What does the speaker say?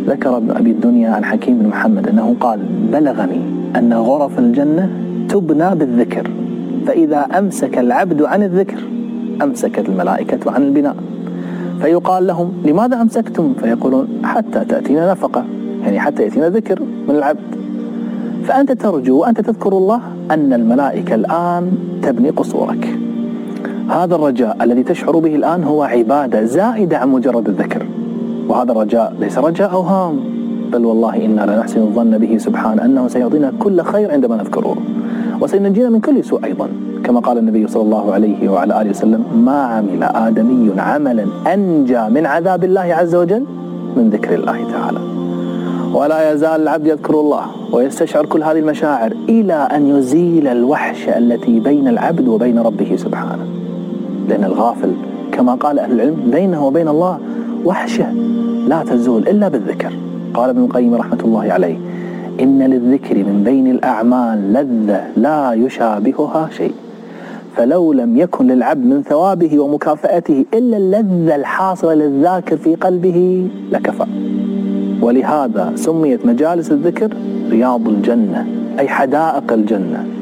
ذكر ابن أبي الدنيا عن حكيم بن محمد أنه قال: بلغني أن غرف الجنة تبنى بالذكر، فإذا أمسك العبد عن الذكر أمسكت الملائكة عن البناء، فيقال لهم: لماذا أمسكتم؟ فيقولون: حتى تأتينا نفقة، يعني حتى يأتينا ذكر من العبد. فأنت ترجو وأنت تذكر الله أن الملائكة الآن تبني قصورك. هذا الرجاء الذي تشعر به الآن هو عبادة زائدة عن مجرد الذكر، وهذا الرجاء ليس رجاء أوهام، بل والله إنا لنحسن الظن به سبحانه أنه سيعطينا كل خير عندما نذكره، وسينجينا من كل سوء أيضا، كما قال النبي صلى الله عليه وعلى آله وسلم: ما عمل آدمي عملا أنجى من عذاب الله عز وجل من ذكر الله تعالى. ولا يزال العبد يذكر الله ويستشعر كل هذه المشاعر إلى أن يزيل الوحشة التي بين العبد وبين ربه سبحانه، لأن الغافل كما قال أهل العلم بينه وبين الله وحشة لا تزول إلا بالذكر. قال ابن القيم رحمة الله عليه: إن للذكر من بين الأعمال لذة لا يشابهها شيء، فلو لم يكن للعبد من ثوابه ومكافأته إلا اللذة الحاصلة للذاكر في قلبه لكفى. ولهذا سميت مجالس الذكر رياض الجنة، أي حدائق الجنة.